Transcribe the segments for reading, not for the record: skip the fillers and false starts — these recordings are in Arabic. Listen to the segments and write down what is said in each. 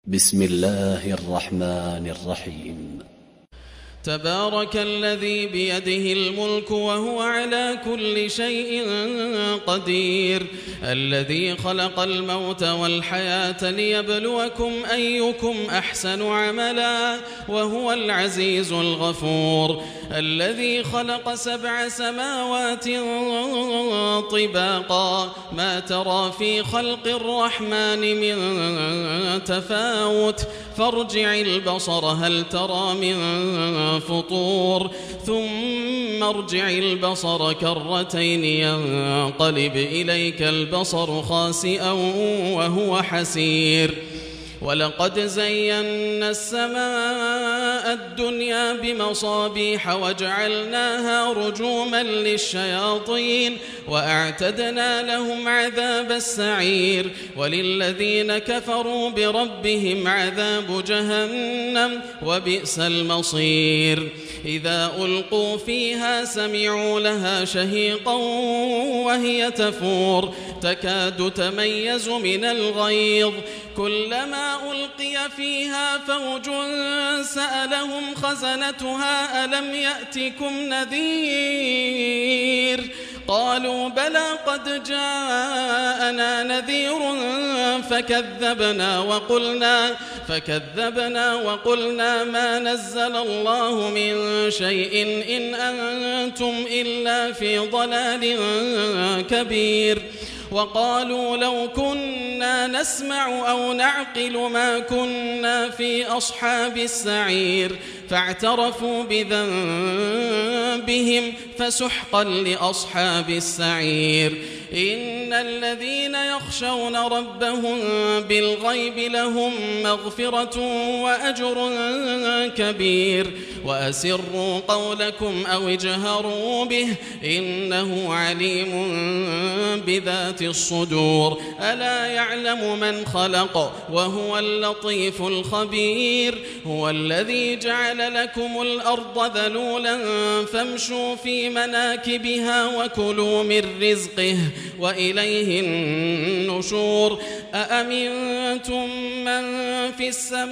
بسم الله الرحمن الرحيم. تبارك الذي بيده الملك وهو على كل شيء قدير، الذي خلق الموت والحياة ليبلوكم أيكم أحسن عملا وهو العزيز الغفور، الذي خلق 7 سماوات طباقا ما ترى في خلق الرحمن من تفاوت فارجع البصر هل ترى من فطور ثم ارجع البصر كرتين ينقلب إليك البصر خاسئا وهو حسير. ولقد زينا السماء الدنيا بمصابيح وجعلناها رجوما للشياطين وأعتدنا لهم عذاب السعير، وللذين كفروا بربهم عذاب جهنم وبئس المصير. إذا ألقوا فيها سمعوا لها شهيقا وهي تفور تكاد تميز من الغيظ، كلما ألقي فيها فوج سألهم خزنتها ألم يأتكم نذير؟ قالوا بلى قد جاءنا نذير فكذبنا وقلنا ما نزل الله من شيء إن أنتم إلا في ضلال كبير. وقالوا لو كنا نسمع أو نعقل ما كنا في أصحاب السعير، فاعترفوا بذنبهم فسحقا لأصحاب السعير. إن الذين يخشون ربهم بالغيب لهم مغفرة وأجر كبير. وأسروا قولكم أو اجهروا به إنه عليم بذات الصدور. ألا يعلم من خلق وهو اللطيف الخبير. هو الذي جعل لكم الأرض ذلولا فامشوا في مناكبها وكلوا من رزقه وإليه النشور. أأمنتم من في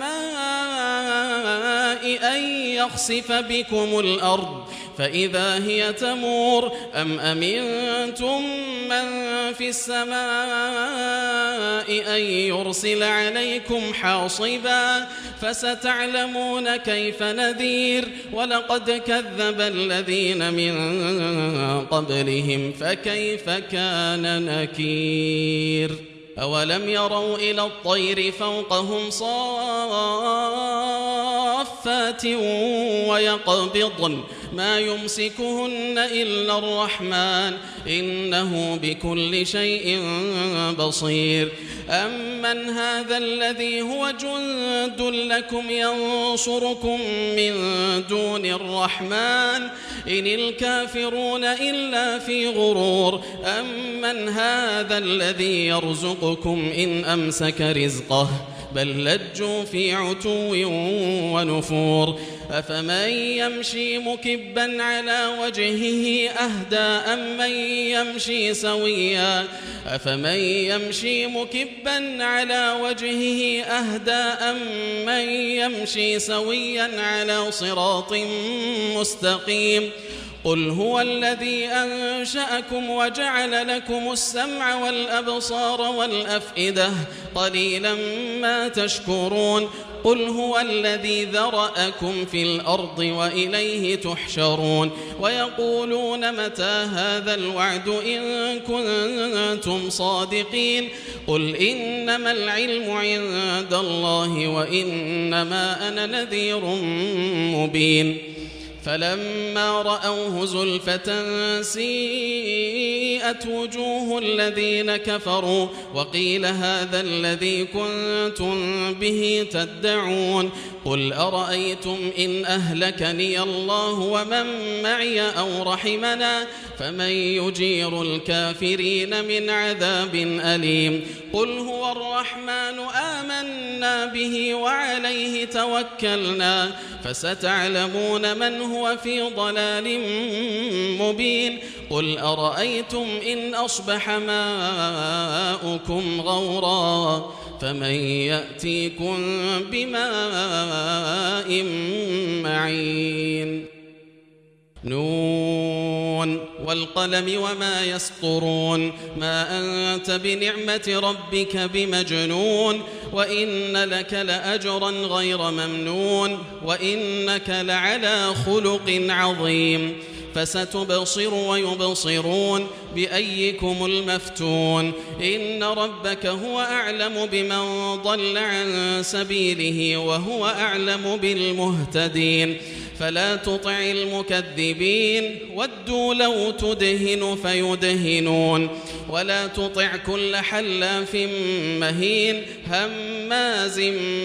السماء أن يخسف بكم الأرض فإذا هي تمور، أم أمنتم من في السماء أن يرسل عليكم حاصبا فستعلمون كيف نذير. ولقد كذب الذين من قبلهم فكيف كان نكير. أولم يروا إلى الطير فوقهم صافات ويقبضن ما يمسكهن إلا الرحمن إنه بكل شيء بصير. أمن هذا الذي هو جند لكم ينصركم من دون الرحمن إن الكافرون إلا في غرور. أمن هذا الذي يرزقكم إن أمسك رزقه بل لجوا في عتو ونفور. أفمن يمشي مكبا على وجهه أهدى أمن يمشي سويا أفمن يمشي مكبا على وجهه أهدى أمن يمشي سويا على صراط مستقيم. قل هو الذي أنشأكم وجعل لكم السمع والأبصار والأفئدة قليلا ما تشكرون. قل هو الذي ذرأكم في الأرض وإليه تحشرون. ويقولون متى هذا الوعد إن كنتم صادقين. قل إنما العلم عند الله وإنما أنا نذير مبين. فلما رأوه زلفة سيئت وجوه الذين كفروا وقيل هذا الذي كنتم به تدعون. قل أرأيتم إن أهلكني الله ومن معي أو رحمنا فمن يجير الكافرين من عذاب أليم. قل هو الرحمن آمنا به وعليه توكلنا فستعلمون من هو في ضلال مبين. قل أرأيتم إن أصبح ماؤكم غورا فمن يأتيكم بماء معين. نون والقلم وما يسطرون ما أنت بنعمة ربك بمجنون وإن لك لأجرا غير ممنون وإنك لعلى خلق عظيم. فستبصر ويبصرون بأيكم المفتون. إن ربك هو أعلم بمن ضل عن سبيله وهو أعلم بالمهتدين. فلا تطع المكذبين ودوا لو تدهن فيدهنون. ولا تطع كل حلاف مهين هماز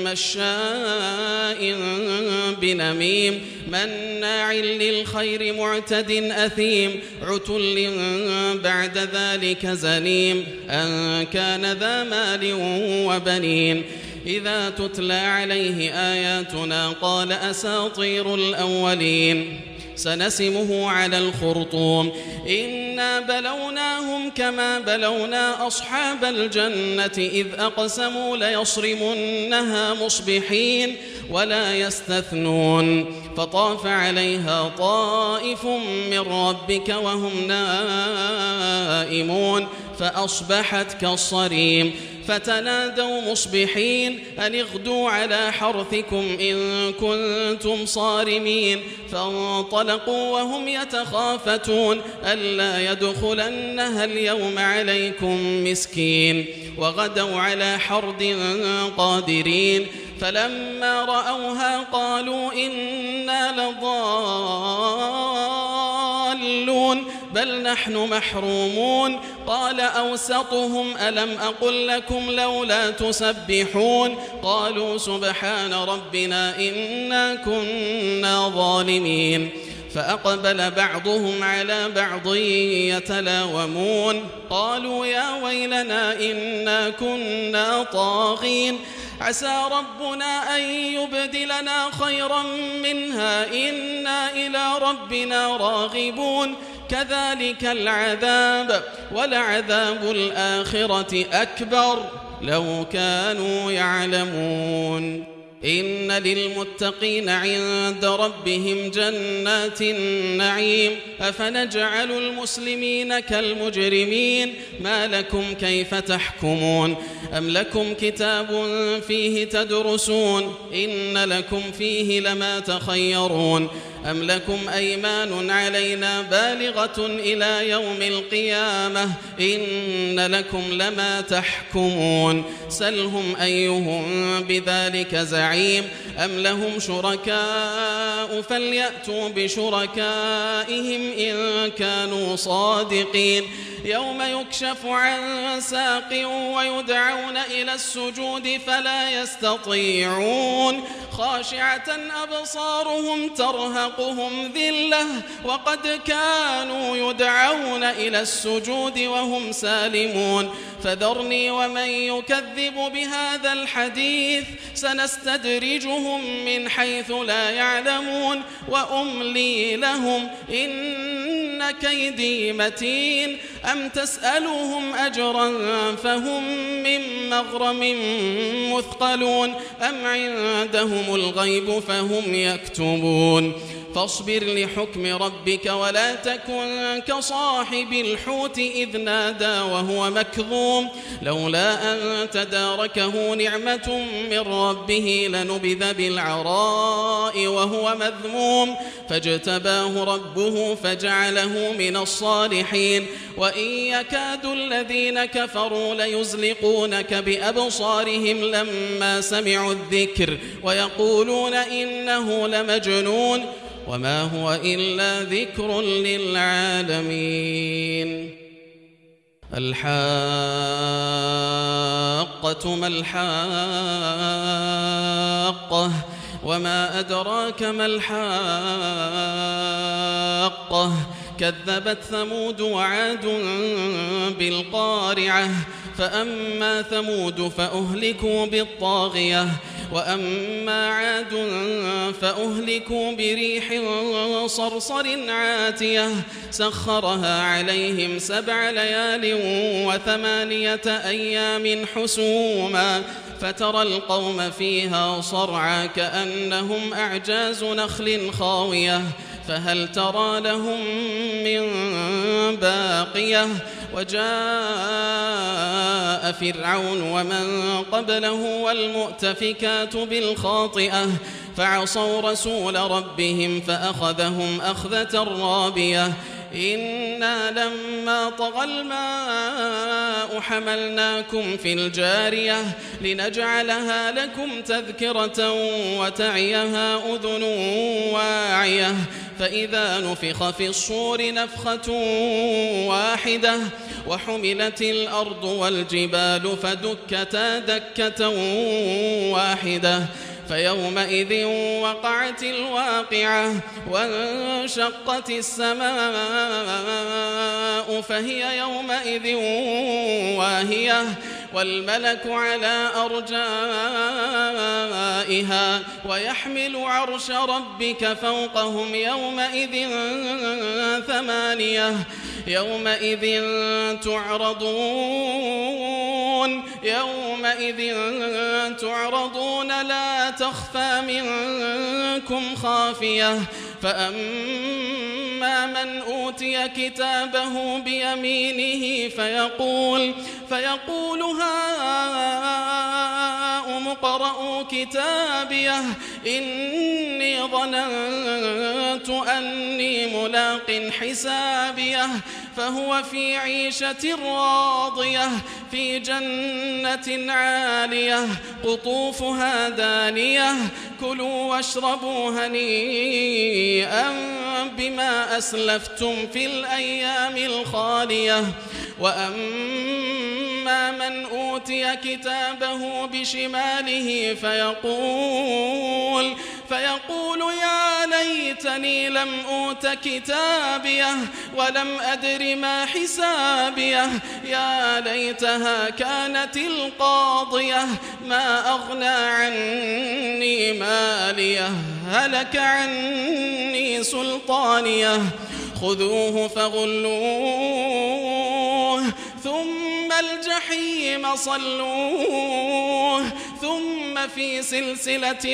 مشاء بنميم مناع للخير معتد أثيم عتل بعد ذلك زنيم أن كان ذا مال وبنين. إذا تتلى عليه آياتنا قال أساطير الأولين. سنسمه على الخرطوم. إنا بلوناهم كما بلونا أصحاب الجنة إذ أقسموا ليصرمنها مصبحين ولا يستثنون. فطاف عليها طائف من ربك وهم نائمون فأصبحت كالصريم. فتنادوا مصبحين أن اغدوا على حرثكم إن كنتم صارمين. فانطلقوا وهم يتخافتون ألا يدخلنها اليوم عليكم مسكين. وغدوا على حرد قادرين. فلما رأوها قالوا إنا لضالون بل نحن محرومون. قال أوسطهم ألم أقل لكم لولا تسبحون قالوا سبحان ربنا إنا كنا ظالمين. فأقبل بعضهم على بعض يتلاومون قالوا يا ويلنا إنا كنا طاغين عسى ربنا أن يبدلنا خيرا منها إنا إلى ربنا راغبون. كذلك العذاب ولعذاب الآخرة أكبر لو كانوا يعلمون. إن للمتقين عند ربهم جنات النعيم. أفنجعل المسلمين كالمجرمين ما لكم كيف تحكمون. أم لكم كتاب فيه تدرسون إن لكم فيه لما تخيرون. أم لكم أيمان علينا بالغة إلى يوم القيامة إن لكم لما تحكمون. سلهم أيهم بذلك زعيم. أم لهم شركاء فليأتوا بشركائهم إن كانوا صادقين. يوم يكشف عن ساق ويدعون إلى السجود فلا يستطيعون. خاشعة أبصارهم ترهقهم ذلة وقد كانوا يدعون إلى السجود وهم سالمون. فذرني ومن يكذب بهذا الحديث سنستدرجهم من حيث لا يعلمون وأملي لهم إن كيدي متين. أم تسألهم أجرا فهم من مغرم مثقلون أم عندهم الغيب فهم يكتبون. فاصبر لحكم ربك ولا تكن كصاحب الحوت إذ نادى وهو مكظوم لولا أن تداركه نعمة من ربه لنبذ بالعراء وهو مذموم فاجتباه ربه فجعله من الصالحين. وإن يكاد الذين كفروا ليزلقونك بأبصارهم لما سمعوا الذكر ويقولون إنه لمجنون وما هو إلا ذكر للعالمين. الحاقة ما الحاقة وما أدراك ما الحاقة. كذبت ثمود وعاد بالقارعة. فأما ثمود فأهلكوا بالطاغية وأما عاد فأهلكوا بريح صرصر عاتية سخرها عليهم 7 ليال و8 أيام حسوما فترى القوم فيها صرعى كأنهم أعجاز نخل خاوية فهل ترى لهم من باقية وجاء فرعون ومن قبله والمؤتفكات بالخاطئة فعصوا رسول ربهم فأخذهم أخذة رابية إنا لما طغى الماء حملناكم في الجارية لنجعلها لكم تذكرة وتعيها أذن واعية فإذا نفخ في الصور نفخة واحدة وحملت الأرض والجبال فدكتا دكة واحدة فيومئذ وقعت الواقعة وانشقت السماء فهي يومئذ واهية والملك على أرجائها ويحمل عرش ربك فوقهم يومئذ 8 يومئذ تعرضون لا تخفى منكم خافية فأما من أوتي كتابه بيمينه فيقول هاؤم اقرءوا كتابيه إني ظننت أني ملاق حسابيه فهو في عيشة راضية في جنة عالية قطوفها دانية كلوا واشربوا هنيئا بما أسلفتم في الأيام الخالية وأما من أوتي كتابه بشماله فيقول يا ليتني لم أوت كتابيه ولم أدر ما حسابيه يا ليتها كانت القاضية ما أغنى عني ماليه هلك عني سلطانيه خذوه فغلوه ثم الجحيم صلوه ثم في سلسلة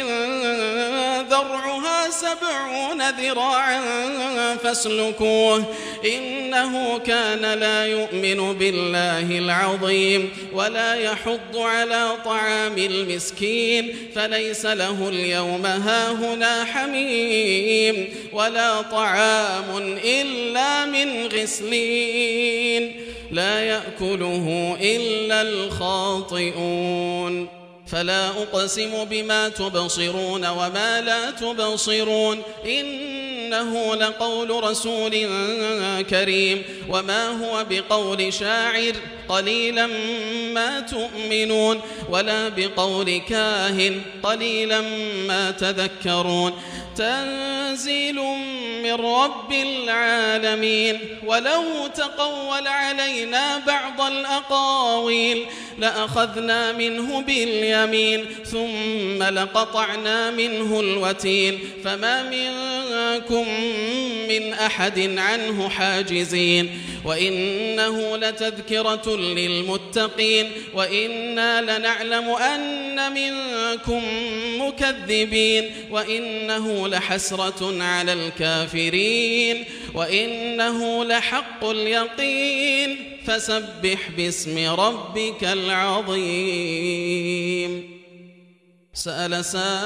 ذرعها 70 ذراعا فاسلكوه إنه كان لا يؤمن بالله العظيم ولا يحض على طعام المسكين فليس له اليوم هاهنا حميم ولا طعام إلا من غسلين لا يأكله إلا الخاطئون فلا أقسم بما تبصرون وما لا تبصرون إنه لقول رسول كريم وما هو بقول شاعر قليلا ما تؤمنون ولا بقول كاهن قليلا ما تذكرون تنزيل من رب العالمين ولو تقول علينا بعض الأقاويل لأخذنا منه باليمين ثم لقطعنا منه الوتين فما منكم من أحد عنه حاجزين وإنه لتذكرة للمتقين وإنا لنعلم أن منكم مكذبين وإنه لحسرة على الكافرين وإنه لحق اليقين فسبح باسم ربك العظيم سأل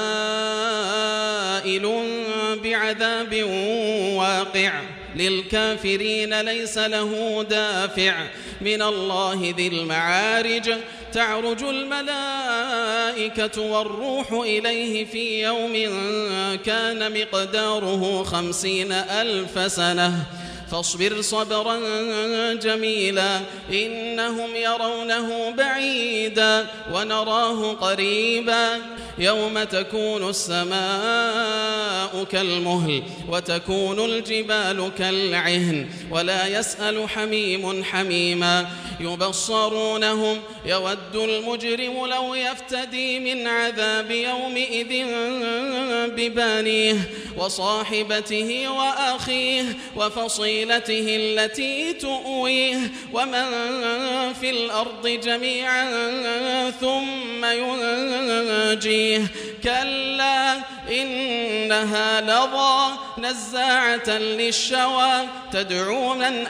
سائل بعذاب واقع للكافرين ليس له دافع من الله ذي المعارج تعرج الملائكة والروح إليه في يوم كان مقداره 50,000 سنة فاصبر صبرا جميلا إنهم يرونه بعيدا ونراه قريبا يوم تكون السماء كالمهل وتكون الجبال كالعهن ولا يسأل حميم حميما يبصرونهم يود المجرم لو يفتدي من عذاب يومئذ ببانيه وصاحبته وأخيه وفصيلته التي تؤويه ومن في الأرض جميعا ثم ينجيه كلا إنها لظى نزاعة للشوى تدعو من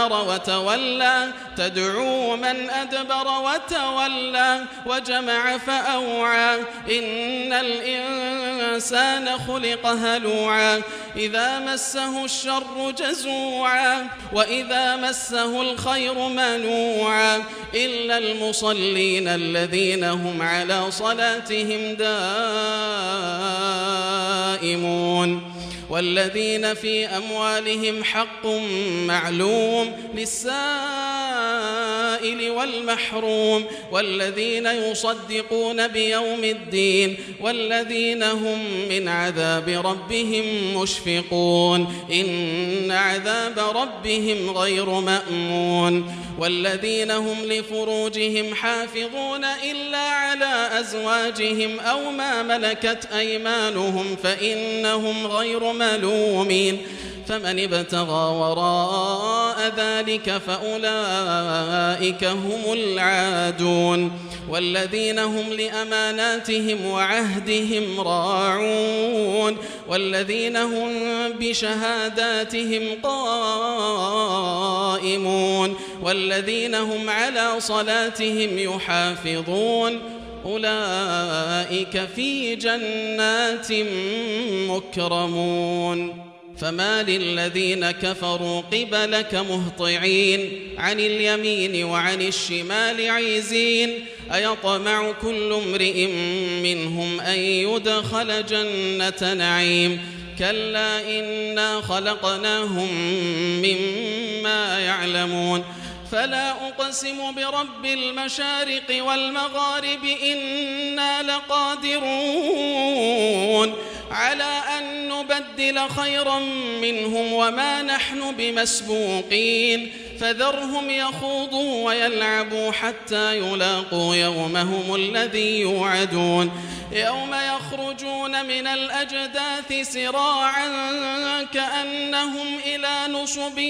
أدبر وتولى وجمع فأوعى إن الإنسان خلق هلوعا إذا مسه الشر جزوعا وإذا مسه الخير منوعا إلا المصلين الذين هم على صلاتهم دائمون والذين في أموالهم حق معلوم للسائل والمحروم والذين يصدقون بيوم الدين والذين هم من عذاب ربهم مشفقون إن عذاب ربهم غير مأمون والذين هم لفروجهم حافظون إلا على أزواجهم أو ما ملكت أيمانهم فإنهم غير ملومين فمن ابتغى وراء ذلك فأولئك هم العادون والذين هم لأماناتهم وعهدهم راعون والذين هم بشهاداتهم قائمون والذين هم على صلاتهم يحافظون أولئك في جنات مكرمون فما للذين كفروا قبلك مهطعين عن اليمين وعن الشمال عزين أيطمع كل امرئ منهم أن يدخل جنة نعيم كلا إنا خلقناهم مما يعلمون فلا أقسم برب المشارق والمغارب إنا لقادرون على أن نبدل خيرا منهم وما نحن بمسبوقين فذرهم يخوضوا ويلعبوا حتى يلاقوا يومهم الذي يوعدون يوم يخرجون من الأجداث سراعا كأنهم إلى نصب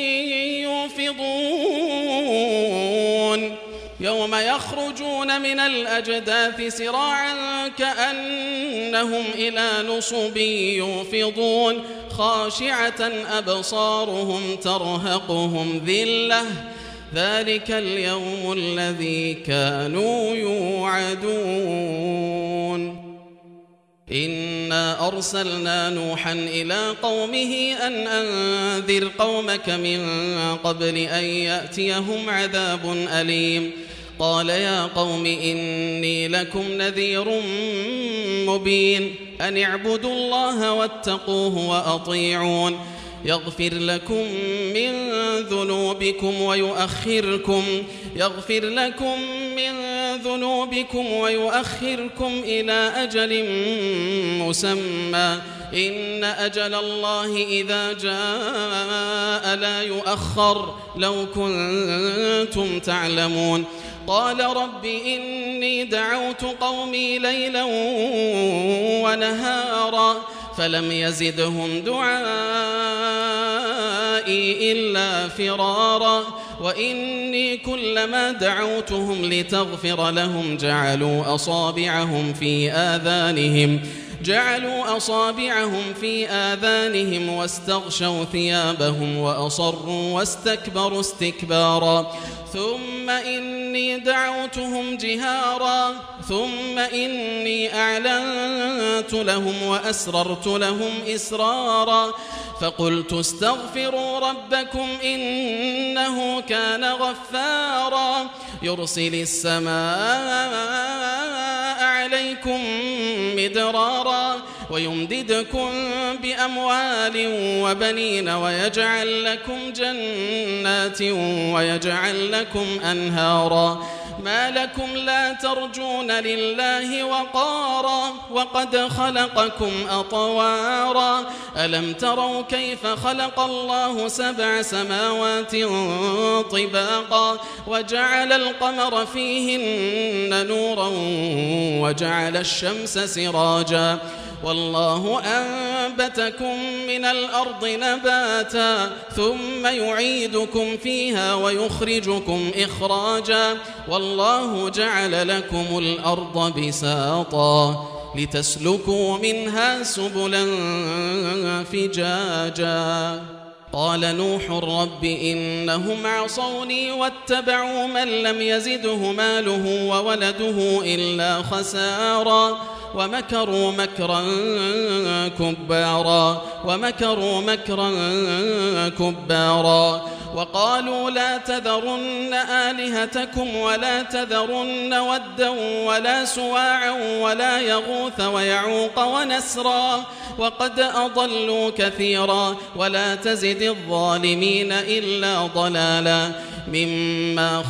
يوفضون يوم يخرجون من الأجداث سراعا كأنهم إلى نصب يوفضون خاشعة أبصارهم ترهقهم ذلة ذلك اليوم الذي كانوا يوعدون إنا أرسلنا نوحا إلى قومه أن أنذر قومك من قبل أن يأتيهم عذاب أليم قال يا قوم إني لكم نذير مبين أن اعبدوا الله واتقوه وأطيعون يغفر لكم من ذنوبكم ويؤخركم إلى أجل مسمى إن أجل الله إذا جاء لا يؤخر لو كنتم تعلمون قال رب إني دعوت قومي ليلا ونهارا فلم يزدهم دعائي إلا فرارا وإني كلما دعوتهم لتغفر لهم جعلوا أصابعهم في آذانهم واستغشوا ثيابهم وأصروا واستكبروا استكبارا ثم إني دعوتهم جهارا ثم إني أعلنت لهم وأسررت لهم إسرارا فقلت استغفروا ربكم إنه كان غفارا يرسل السماء عليكم مدرارا ويمددكم بأموال وبنين ويجعل لكم جنات ويجعل لكم أنهارا ما لكم لا ترجون لله وقارا وقد خلقكم أطوارا ألم تروا كيف خلق الله 7 سماوات طباقا وجعل القمر فيهن نورا وجعل الشمس سراجا والله أنبتكم من الأرض نباتا ثم يعيدكم فيها ويخرجكم إخراجا والله جعل لكم الأرض بساطا لتسلكوا منها سبلا فجاجا قال نوح رب إنهم عصوني واتبعوا من لم يزده ماله وولده إلا خسارا ومكروا مكرا كبارا وقالوا لا تذرن آلهتكم ولا تذرن ودا ولا سواعا ولا يغوث ويعوق ونسرا وقد أضلوا كثيرا ولا تزد الظالمين إلا ضلالا مما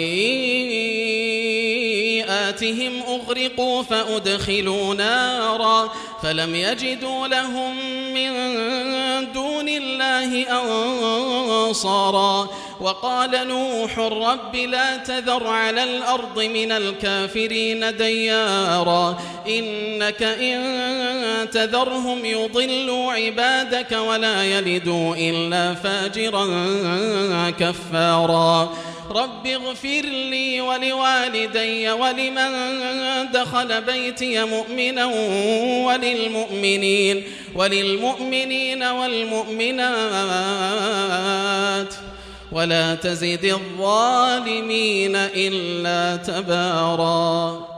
خطيئاتهم أغرقوا فأدخلوا نارا فلم يجدوا لهم من دون الله أنصارا وقال نوح رب لا تذر على الأرض من الكافرين ديارا إنك إن تذرهم يضلوا عبادك ولا يلدوا إلا فاجرا كفارا رب اغفر لي ولوالدي ولمن دخل بيتي مؤمنا وللمؤمنين والمؤمنات ولا تزد الظالمين إلا تبارا.